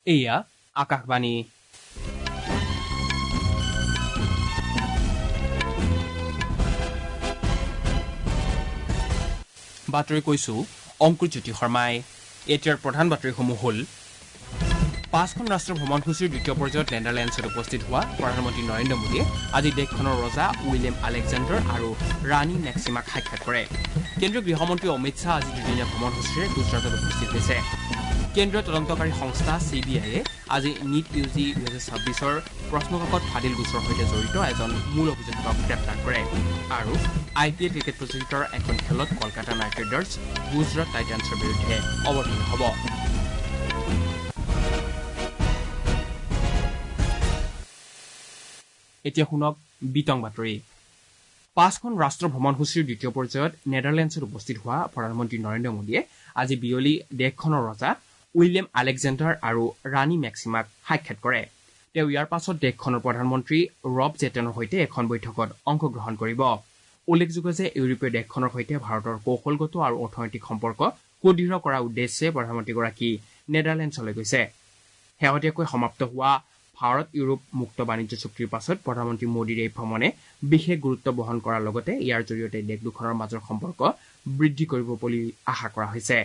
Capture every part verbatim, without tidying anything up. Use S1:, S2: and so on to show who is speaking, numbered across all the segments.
S1: এয়া আকাশবাণী বাতৰি কৈছো অংকুৰজ্যোতি শৰ্মাই এতিয়াৰ প্ৰধান বাতৰিসমূহ হ'ল পাঁচখন ৰাষ্ট্ৰ ভ্ৰমণসূচীৰ দ্বিতীয় পৰ্যায়ত নেডাৰলেণ্ডছত উপস্থিত হোৱা প্ৰধানমন্ত্ৰী নৰেন্দ্ৰ মোদীয়ে আজি দেশখনৰ ৰজা উইলিয়াম আলেকজেণ্ডাৰ আৰু ৰাণী মেক্সিমাক সাক্ষাৎ কৰে। কেন্দ্ৰীয় গৃহমন্ত্ৰী অমিত শ্বাহ আজি দুদিনীয়া ভ্ৰমণসূচীৰে গুজৰাটত উপস্থিত হৈছে। কেন্দ্ৰীয় তদন্তকাৰী সংস্থা চি বি আইয়ে আজি নীট ইউ জি দুহেজাৰ ছাব্বিছৰ প্ৰশ্নকাকত ফাদিল গোচৰৰ সৈতে জড়িত এজন মূল অভিযুক্তক গ্ৰেপ্তাৰ কৰে। আৰু আই পি এল ক্ৰিকেট প্ৰতিযোগিতাৰ এখন খেলত কলকাতা নাইট ৰাইডাৰ্ছ গুজৰাট টাইটান্ছৰ বিৰুদ্ধে অৱতীৰ্ণ হ'ব। এতিয়া শুনক বিতং বাতৰি। পাঁচখন ৰাষ্ট্ৰ ভ্ৰমণসূচীৰ দ্বিতীয় পৰ্যায়ত নেডাৰলেণ্ডছত উপস্থিত হোৱা প্ৰধানমন্ত্ৰী নৰেন্দ্ৰ মোদীয়ে আজি বিয়লি দেশখনৰ ৰজা উইলিয়াম আলেকজেণ্ডাৰ আৰু ৰাণী মেক্সিমাক সাক্ষাৎ কৰে। তেওঁ ইয়াৰ পাছত দেশখনৰ প্ৰধানমন্ত্ৰী ৰব জেটেনৰ সৈতে এখন বৈঠকত অংশগ্ৰহণ কৰিব। উল্লেখযোগ্য যে ইউৰোপীয় দেশখনৰ সৈতে ভাৰতৰ কৌশলগত আৰু অৰ্থনৈতিক সম্পৰ্ক সুদৃঢ় কৰাৰ উদ্দেশ্যে প্ৰধানমন্ত্ৰীগৰাকী নেডাৰলেণ্ডছলৈ গৈছে। শেহতীয়াকৈ সমাপ্ত হোৱা ভাৰত ইউৰোপ মুক্ত বাণিজ্য চুক্তিৰ পাছত প্ৰধানমন্ত্ৰী মোদীৰ এই ভ্ৰমণে বিশেষ গুৰুত্ব বহন কৰাৰ লগতে ইয়াৰ জৰিয়তে দেশ দুখনৰ মাজৰ সম্পৰ্ক বৃদ্ধি কৰিব বুলি আশা কৰা হৈছে।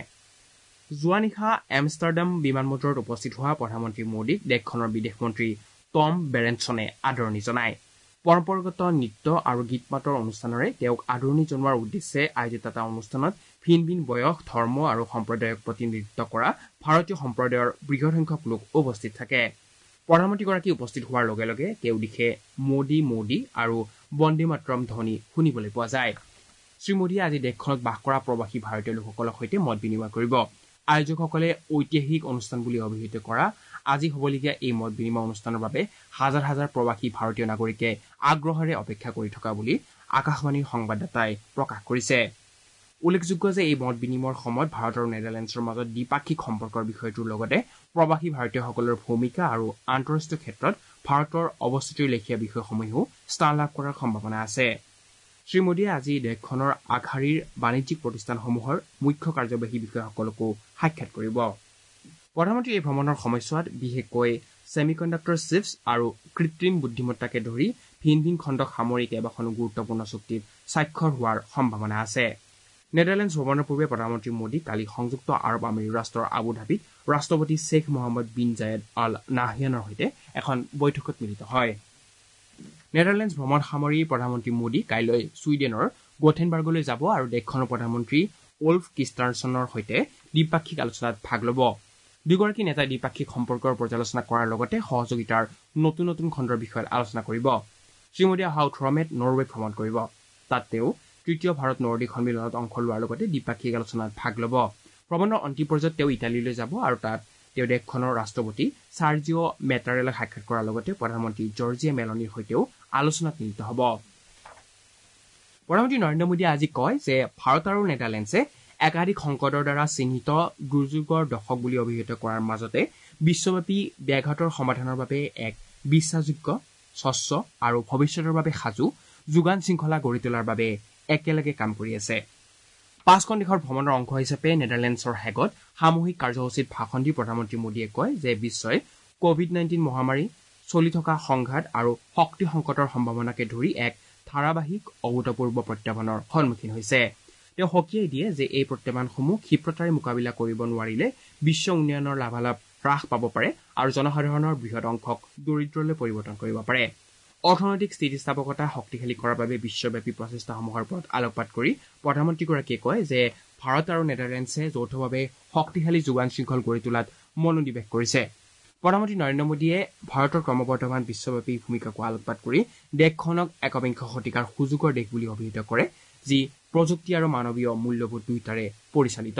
S1: যোৱা নিশা এমষ্টাৰডাম বিমান বন্দৰত উপস্থিত হোৱা প্ৰধানমন্ত্ৰী মোদীক দেশখনৰ বিদেশ মন্ত্ৰী টম বেৰেনছনে আদৰণি জনায়। পৰম্পৰাগত নৃত্য আৰু গীত মাতৰ অনুষ্ঠানেৰে তেওঁক আদৰণি জনোৱাৰ উদ্দেশ্যে আয়োজিত এটা অনুষ্ঠানত ভিন ভিন বয়স ধৰ্ম আৰু সম্প্ৰদায়ক প্ৰতিনিধিত্ব কৰা ভাৰতীয় সম্প্ৰদায়ৰ বৃহৎ সংখ্যক লোক উপস্থিত থাকে। প্ৰধানমন্ত্ৰীগৰাকী উপস্থিত হোৱাৰ লগে লগে তেওঁ দিশে মোদী মোদী আৰু বন্দে মাতৰম ধ্বনি শুনিবলৈ পোৱা যায়। শ্ৰীমোদীয়ে আজি দেশখনত বাস কৰা প্ৰৱাসী ভাৰতীয় লোকসকলৰ সৈতে মত বিনিময় কৰিব। আয়োজকসকলে ঐতিহাসিক অনুষ্ঠান বুলি অভিহিত কৰা আজি হ'বলগীয়া এই মত বিনিময় অনুষ্ঠানৰ বাবে হাজাৰ হাজাৰ প্ৰৱাসী ভাৰতীয় নাগৰিকে আগ্ৰহেৰে অপেক্ষা কৰি থকা বুলি আকাশবাণীৰ সংবাদদাতাই প্ৰকাশ কৰিছে। উল্লেখযোগ্য যে এই মত বিনিময়ৰ সময়ত ভাৰত আৰু নেডাৰলেণ্ডছৰ মাজত দ্বিপাক্ষিক সম্পৰ্কৰ বিষয়টোৰ লগতে প্ৰৱাসী ভাৰতীয়সকলৰ ভূমিকা আৰু আন্তঃৰাষ্ট্ৰীয় ক্ষেত্ৰত ভাৰতৰ অৱস্থিতিৰ লেখীয়া বিষয়সমূহেও স্থান লাভ কৰাৰ সম্ভাৱনা আছে। শ্ৰীমোদীয়ে আজি দেশখনৰ আগশাৰীৰ বাণিজ্যিক প্ৰতিষ্ঠানসমূহৰ মুখ্য কাৰ্যবাহী বিষয়াসকলকো সাক্ষাৎ কৰিব। প্ৰধানমন্ত্ৰীৰ এই ভ্ৰমণৰ সময়ছোৱাত বিশেষকৈ ছেমিকণ্ডাক্টৰ চিপছ আৰু কৃত্ৰিম বুদ্ধিমত্তাকে ধৰি ভিন ভিন খণ্ডক সামৰি কেইবাখনো গুৰুত্বপূৰ্ণ চুক্তিত স্বাক্ষৰ হোৱাৰ সম্ভাৱনা আছে। নেডাৰলেণ্ডছ ভ্ৰমণৰ পূৰ্বে প্ৰধানমন্ত্ৰী মোদী কালি সংযুক্ত আৰৱ আমেৰি ৰাষ্ট্ৰৰ আবুধাবিত ৰাষ্ট্ৰপতি Sheikh Mohammed bin Zayed Al নাহয়ানৰ সৈতে এখন বৈঠকত মিলিত হয়। নেডাৰলেণ্ডছ ভ্ৰমণ সামৰি প্ৰধানমন্ত্ৰী মোদী কাইলৈ ছুইডেনৰ গোথেনবাৰ্গলৈ যাব আৰু দেশখনৰ প্ৰধানমন্ত্ৰী ওলফ ক্ৰিষ্টাৰছনৰ সৈতে দ্বিপাক্ষিক আলোচনাত ভাগ ল'ব। দুগৰাকী নেতাই দ্বিপাক্ষিক সম্পৰ্কৰ পৰ্যালোচনা কৰাৰ লগতে সহযোগিতাৰ নতুন নতুন খণ্ডৰ বিষয়ত আলোচনা কৰিব। শ্ৰীমোদীয়ে অহা ওঠৰ মে'ত নৰৱে ভ্ৰমণ কৰিব। তাত তেওঁ তৃতীয় ভাৰত নৰদেশ সন্মিলনত অংশ লোৱাৰ লগতে দ্বিপাক্ষিক আলোচনাত ভাগ ল'ব। ভ্ৰমণৰ অন্তিম পৰ্যায়ত তেওঁ ইটালীলৈ যাব আৰু তাত তেওঁ দেশখনৰ ৰাষ্ট্ৰপতি চাৰ্জিঅ' মেটাৰেলাক সাক্ষাৎ কৰাৰ লগতে প্ৰধানমন্ত্ৰী জৰ্জিয়া মেলনিৰ সৈতেও আলোচনাত মিলিত হ'ব। প্ৰধানমন্ত্ৰী নৰেন্দ্ৰ মোদীয়ে আজি কয় যে ভাৰত আৰু নেডাৰলেণ্ডছে একাধিক সংকটৰ দ্বাৰা চিহ্নিত দুৰ্যোগৰ দশক বুলি অভিহিত কৰাৰ মাজতে বিশ্বব্যাপী ব্যাঘাতৰ সমাধানৰ বাবে এক বিশ্বাসযোগ্য স্বচ্ছ আৰু ভৱিষ্যতৰ বাবে সাজু যোগান শৃংখলা গঢ়ি তোলাৰ বাবে একেলগে কাম কৰি আছে। পাঁচখন দেশৰ ভ্ৰমণৰ অংশ হিচাপে নেডাৰলেণ্ডছৰ হেগত সামূহিক কাৰ্যসূচীত ভাষণ দি প্ৰধানমন্ত্ৰী মোদীয়ে কয় যে বিশ্বই কভিড নাইণ্টিন মহামাৰী চলি থকা সংঘাত আৰু শক্তি সংকটৰ সম্ভাৱনাকে ধৰি এক ধাৰাবাহিক অভূতপূৰ্ব প্ৰত্যাহ্বানৰ সন্মুখীন হৈছে। তেওঁ সকীয়াই দিয়ে যে এই প্ৰত্যাহ্বানসমূহ ক্ষিপ্ৰতাৰে মোকাবিলা কৰিব নোৱাৰিলে বিশ্ব উন্নয়নৰ লাভালাভ হ্ৰাস পাব পাৰে আৰু জনসাধাৰণৰ বৃহৎ অংশক দৰিদ্ৰলৈ পৰিৱৰ্তন কৰিব পাৰে। অৰ্থনৈতিক স্থিতিস্থাপকতা শক্তিশালী কৰাৰ বাবে বিশ্বব্যাপী প্ৰচেষ্টাসমূহৰ ওপৰত আলোকপাত কৰি প্ৰধানমন্ত্ৰীগৰাকীয়ে কয় যে ভাৰত আৰু নেডাৰলেণ্ডছে যৌথভাৱে শক্তিশালী যোগান শৃংখল গঢ়ি তোলাত মনোনিৱেশ কৰিছে। প্ৰধানমন্ত্ৰী নৰেন্দ্ৰ মোদীয়ে ভাৰতৰ ক্ৰমবৰ্ধমান বিশ্বব্যাপী ভূমিকাকো আলোকপাত কৰি দেশখনক একবিংশ শতিকাৰ সুযোগৰ দেশ বুলি অভিহিত কৰে, যি প্ৰযুক্তি আৰু মানৱীয় মূল্যবোধ দুয়োটাৰে পৰিচালিত।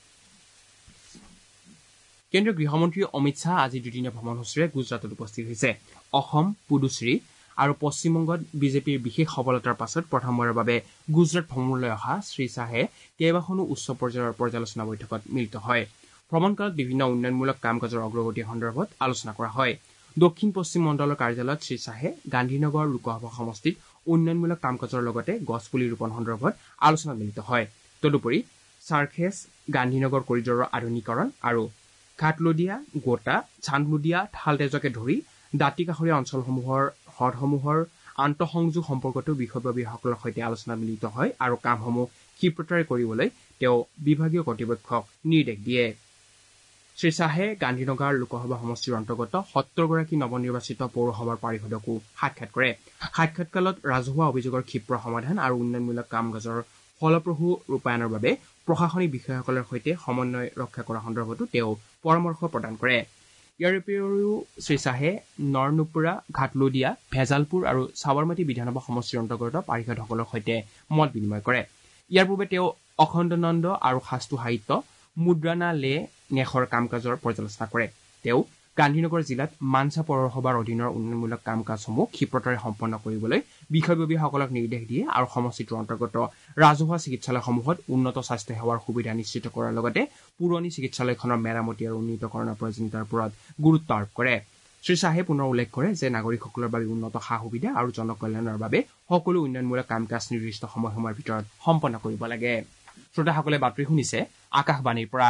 S1: কেন্দ্ৰীয় গৃহমন্ত্ৰী অমিত শ্বাহ আজি দুদিনীয়া ভ্ৰমণসূচীৰে গুজৰাটত উপস্থিত হৈছে। অসম পুডুচেৰী আৰু পশ্চিমবংগত বিজেপিৰ বিশেষ সফলতাৰ পাছত প্ৰথমবাৰৰ বাবে গুজৰাট ভ্ৰমণলৈ অহা শ্ৰীশ্বাহে কেইবাখনো উচ্চ পৰ্যায়ৰ পৰ্যালোচনা বৈঠকত মিলিত হয়। ভ্ৰমণকালত বিভিন্ন উন্নয়নমূলক কাম কাজৰ অগ্ৰগতি সন্দৰ্ভত আলোচনা কৰা হয়। দক্ষিণ পশ্চিম মণ্ডলৰ কাৰ্যালয়ত শ্ৰীশ্বাহে গান্ধীনগৰ লোকসভা সমষ্টিত উন্নয়নমূলক কাম কাজৰ লগতে গছপুলি ৰোপণ সন্দৰ্ভত আলোচনাত মিলিত হয়। তদুপৰি চাৰ্খেছ গান্ধীনগৰ কৰিডৰৰ আধুনিকৰণ আৰু ঘাটলদিয়া গোটা চান্দলুদিয়া ঠালতেজকে ধৰি দাঁতি কাষৰীয়া অঞ্চলসমূহৰ হ্ৰদসমূহৰ আন্তঃসংযোগ সম্পৰ্কতো বিষয়ববীয়াসকলৰ সৈতে আলোচনাত মিলিত হয় আৰু কামসমূহ ক্ষীপ্ৰতাৰে কৰিবলৈ তেওঁ বিভাগীয় কৰ্তৃপক্ষক নিৰ্দেশ দিয়ে শ্ৰীশ্বাহে গান্ধীনগৰ লোকসভা সমষ্টিৰ অন্তৰ্গত সত্তৰগৰাকী নৱনিৰ্বাচিত পৌৰসভাৰ পাৰিষদকো সাক্ষাৎ কৰে সাক্ষাৎকালত ৰাজহুৱা অভিযোগৰ ক্ষীপ্ৰ সমাধান আৰু উন্নয়নমূলক কাম কাজৰ ফলপ্ৰসূ ৰূপায়ণৰ বাবে প্ৰশাসনিক বিষয়াসকলৰ সৈতে সমন্বয় ৰক্ষা কৰা সন্দৰ্ভতো তেওঁ পৰামৰ্শ প্ৰদান কৰে ইয়াৰ উপৰিও শ্ৰীশ্বাহে নৰনুপুৰা ঘাটলদিয়া ভেজালপুৰ আৰু সাবৰমতী বিধানসভা সমষ্টিৰ অন্তৰ্গত পাৰিষদসকলৰ সৈতে মত বিনিময় কৰে ইয়াৰ পূৰ্বে তেওঁ অখণ্ডনন্দ আৰু শাস্তু সাহিত্য মুদ্ৰানা লে নেখৰ কাম কাজৰ পৰ্যালোচনা কৰে তেওঁ গান্ধীনগৰ জিলাত মানসা পৌৰসভাৰ অধীনৰ উন্নয়নমূলক কাম কাজসমূহ ক্ষীপ্ৰতাৰে সম্পন্ন কৰিবলৈ বিষয়ববীয়াসকলক নিৰ্দেশ দিয়ে আৰু সমষ্টিটোৰ অন্তৰ্গত ৰাজহুৱা চিকিৎসালয়সমূহত উন্নত স্বাস্থ্য সেৱাৰ সুবিধা নিশ্চিত কৰাৰ লগতে পুৰণি চিকিৎসালয়খনৰ মেৰামতি আৰু উন্নীতকৰণৰ প্ৰয়োজনীয়তাৰ ওপৰত গুৰুত্ব আৰোপ কৰে শ্ৰীশ্বাহে পুনৰ উল্লেখ কৰে যে নাগৰিকসকলৰ বাবে উন্নত সা সুবিধা আৰু জনকল্যাণৰ বাবে সকলো উন্নয়নমূলক কাম কাজ নিৰ্দিষ্ট সময়সীমাৰ ভিতৰত সম্পন্ন কৰিব লাগে শ্ৰোতাসকলে বাতৰি শুনিছে আকাশবাণীৰ পৰা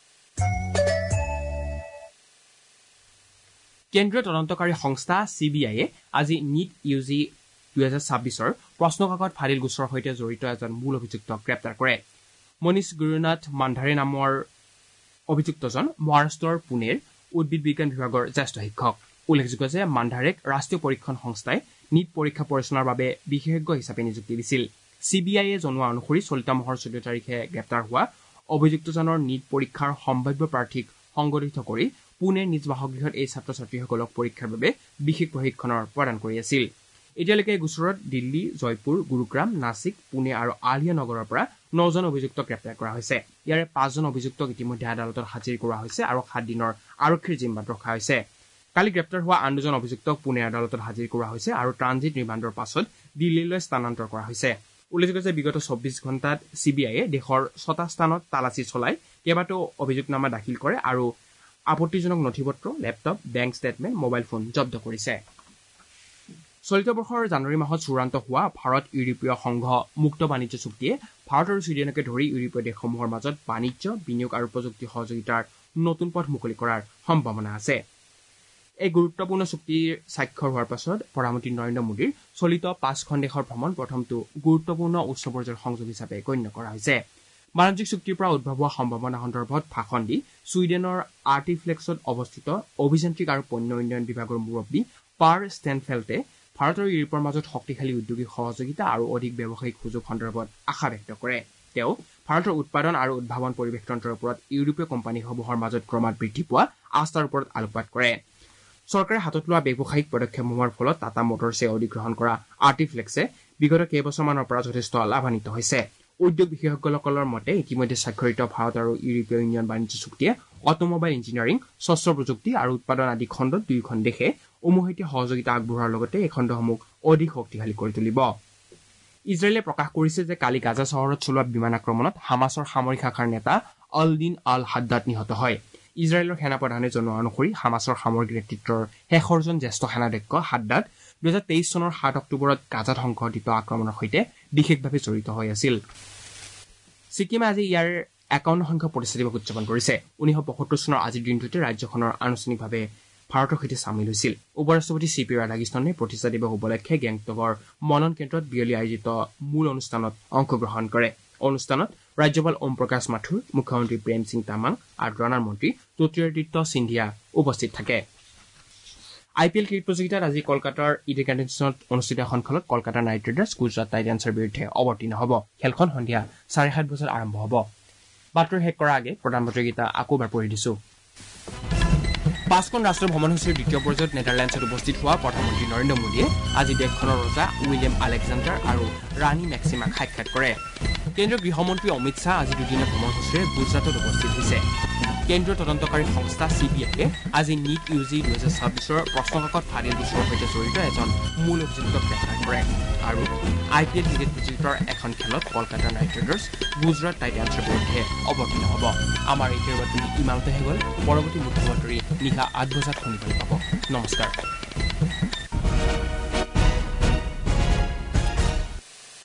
S1: কেন্দ্ৰীয় তদন্তকাৰী সংস্থা চি বি আইয়ে আজি নিট ইউ জি দুহেজাৰ ছাব্বিছৰ প্ৰশ্নকাকত ফাদিল গোচৰৰ সৈতে জড়িত এজন মূল অভিযুক্তক গ্ৰেপ্তাৰ কৰে মনীষ গুৰুনাথ মান্ধাৰে নামৰ অভিযুক্তজন মহাৰাষ্ট্ৰৰ পুনেৰ উদ্ভিদ বিজ্ঞান বিভাগৰ জ্যেষ্ঠ শিক্ষক উল্লেখযোগ্য যে মান্ধাৰেক ৰাষ্ট্ৰীয় পৰীক্ষণ সংস্থাই নিট পৰীক্ষা পৰিচালনাৰ বাবে বিশেষজ্ঞ হিচাপে নিযুক্তি দিছিল চি বি আইয়ে জনোৱা অনুসৰি চলিত মাহৰ চৈধ্য তাৰিখে গ্ৰেপ্তাৰ হোৱা অভিযুক্তজনৰ নিট পৰীক্ষাৰ সম্ভাৱ্য প্ৰাৰ্থীক সংগঠিত কৰি পুনেৰ নিজ বাসগৃহত এই ছাত্ৰ ছাত্ৰীসকলক পৰীক্ষাৰ বাবে বিশেষ প্ৰশিক্ষণৰ প্ৰদান কৰি আছিল এতিয়ালৈকে এই গোচৰত দিল্লী জয়পুৰ গুৰুগ্ৰাম নাছিক পুনে আৰু আলিয়া নগৰৰ পৰা নজন অভিযুক্তক গ্ৰেপ্তাৰ কৰা হৈছে ইয়াৰে পাঁচজন অভিযুক্তক ইতিমধ্যে আদালতত হাজিৰ কৰোৱা হৈছে আৰু সাত দিনৰ আৰক্ষীৰ জিম্মাত ৰখা হৈছে কালি গ্ৰেপ্তাৰ হোৱা আন দুজন অভিযুক্তক পুনে আদালতত হাজিৰ কৰোৱা হৈছে আৰু ট্ৰানজিট ৰিমাণ্ডৰ পাছত দিল্লীলৈ স্থানান্তৰ কৰা হৈছে উল্লেখযোগ্য যে বিগত চৌব্বিছ ঘণ্টাত চি বি আইয়ে দেশৰ ছটা স্থানত তালাচী চলাই কেইবাটাও অভিযোগনামা দাখিল কৰে আৰু আপত্তিজনক নথিপত্ৰ laptop bank statement mobile phone জব্দ কৰিছে চলিত বৰ্ষৰ জানুৱাৰী মাহত চূড়ান্ত হোৱা ভাৰত ইউৰোপীয় সংঘ মুক্ত বাণিজ্য চুক্তিয়ে ভাৰত আৰু ছুইডেনকে ধৰি ইউৰোপীয় দেশসমূহৰ মাজত বাণিজ্য বিনিয়োগ আৰু প্ৰযুক্তি সহযোগিতাৰ নতুন পথ মুকলি কৰাৰ সম্ভাৱনা আছে এই গুৰুত্বপূৰ্ণ চুক্তিৰ স্বাক্ষৰ হোৱাৰ পাছত প্ৰধানমন্ত্ৰী নৰেন্দ্ৰ মোদীৰ চলিত পাঁচখন দেশৰ ভ্ৰমণ প্ৰথমটো গুৰুত্বপূৰ্ণ উচ্চ পৰ্যায়ৰ সংযোগ হিচাপে গণ্য কৰা হৈছে বাণিজ্যিক চুক্তিৰ পৰা উদ্ভৱ হোৱা সম্ভাৱনা সন্দৰ্ভত ভাষণ দি ছুইডেনৰ আৰ্টিফ্লেক্সত অৱস্থিত অভিযান্ত্ৰিক আৰু পণ্য উন্নয়ন বিভাগৰ মুৰব্বী পাৰ ষ্টেনফেল্টে ভাৰত আৰু ইউৰোপৰ মাজত শক্তিশালী উদ্যোগিক সহযোগিতা আৰু অধিক ব্যৱসায়িক সুযোগ সন্দৰ্ভত আশা ব্যক্ত কৰে তেওঁ ভাৰতৰ উৎপাদন আৰু উদ্ভাৱন পৰিৱেশ তন্ত্ৰৰ ওপৰত ইউৰোপীয় কোম্পানীসমূহৰ মাজত ক্ৰমাৎ বৃদ্ধি পোৱা আস্থাৰ ওপৰত আলোকপাত কৰে চৰকাৰে হাতত লোৱা ব্যৱসায়িক পদক্ষেপসমূহৰ ফলত টাটা মটৰ্ছে অধিগ্ৰহণ কৰা আৰ্টিফ্লেক্সে বিগত কেইবছৰমানৰ পৰা যথেষ্ট লাভান্বিত হৈছে উদ্যোগ বিশেষজ্ঞসকলৰ মতে ইতিমধ্যে স্বাক্ষৰিত ভাৰত আৰু ইউৰোপীয় ইউনিয়ন বাণিজ্য চুক্তিয়ে অটোমোবাইল ইঞ্জিনিয়াৰিং স্বচ্ছ প্ৰযুক্তি আৰু উৎপাদন আদি খণ্ডত দুয়োখন দেশে উমৈহতীয়া সহযোগিতা আগবঢ়োৱাৰ লগতে এই খণ্ডসমূহ অধিক শক্তিশালী কৰি তুলিব ইজৰাইলে প্ৰকাশ কৰিছে যে কালি গাজা চহৰত চলোৱা বিমান আক্ৰমণত হামাছৰ সামৰিক শাখাৰ নেতা অলদিন আল হাদ্দাদ নিহত হয় ইজৰাইলৰ সেনাপ্ৰধানে জনোৱা অনুসৰি হামাছৰ সামৰিক নেতৃত্বৰ শেষৰজন জ্যেষ্ঠ সেনাধ্যক্ষ হাদ্দাদ দুহেজাৰ তেইছ চনৰ সাত অক্টোবৰত গাজাত সংঘটিত আক্ৰমণৰ সৈতে বিশেষভাৱে জড়িত হৈ আছিল ছিকিমে আজি ইয়াৰ একাৱন্ন সংখ্যক প্ৰতিষ্ঠা দিৱস উদযাপন কৰিছে ঊনৈশ পঁয়সত্তৰ চনৰ আজিৰ দিনটোতে ৰাজ্যখনৰ আনুষ্ঠানিকভাৱে ভাৰতৰ সৈতে চামিল হৈছিল উপ ৰাষ্ট্ৰপতি চি পি ৰাধাকৃষ্ণনে প্ৰতিষ্ঠা দিৱস উপলক্ষে গেংটকৰ মনন কেন্দ্ৰত বিয়লি আয়োজিত মূল অনুষ্ঠানত অংশগ্ৰহণ কৰে অনুষ্ঠানত ৰাজ্যপাল ওম প্ৰকাশ মাথুৰ মুখ্যমন্ত্ৰী প্ৰেম সিং তামাং আৰু ড্ৰানাৰ মন্ত্ৰী জ্যোতিৰাদিত্য সিন্ধিয়া উপস্থিত থাকে আই পি এল ক্ৰিকেট প্ৰতিযোগিতাত আজি কলকাতাৰ ইডেন গাৰ্ডেন্সত অনুষ্ঠিত এখন খেলত কলকাতা নাইট ৰাইডাৰ্ছ গুজৰাট টাইটান্ছৰ বিৰুদ্ধে অৱতীৰ্ণ হ'ব খেলখন সন্ধিয়া চাৰে সাত বজাত আৰম্ভ হ'ব বাতৰি শেষ কৰাৰ আগে প্ৰধানমন্ত্ৰীকেইটা আকৌ এবাৰ পঢ়ি দিছো পাঁচখন ৰাষ্ট্ৰীয় ভ্ৰমণসূচীৰ দ্বিতীয় পৰ্যায়ত নেদাৰলেণ্ডছত উপস্থিত হোৱা প্ৰধানমন্ত্ৰী নৰেন্দ্ৰ মোদীয়ে আজি দেশখনৰ ৰজা উইলিয়াম আলেকজাণ্ডাৰ আৰু ৰাণী মেক্সিমাক সাক্ষাৎ কৰে কেন্দ্ৰীয় গৃহমন্ত্ৰী অমিত শ্বাহ আজি দুদিনীয়া ভ্ৰমণসূচীৰে গুজৰাটত উপস্থিত হৈছে কেন্দ্ৰীয় তদন্তকাৰী সংস্থা চি বি আইয়ে আজি নিট ইউ জি দুহেজাৰ ছাব্বিছৰ প্ৰশ্নকাকত ফাদিল গোচৰৰ সৈতে জড়িত এজন মূল অভিযুক্তক গ্ৰেপ্তাৰ কৰে আৰু আই পি এল ক্ৰিকেট প্ৰতিযোগিতাৰ এখন খেলত কলকাতা নাইট ৰাইডাৰ্ছ গুজৰাট টাইটান্ছৰ বিৰুদ্ধে অৱতীৰ্ণ হ'ব আমাৰ এই বাতৰি ইমানতে হৈ গ'ল পৰৱৰ্তী মুখ্য বাতৰি নিশা আঠ বজাত শুনিবলৈ পাব নমস্কাৰ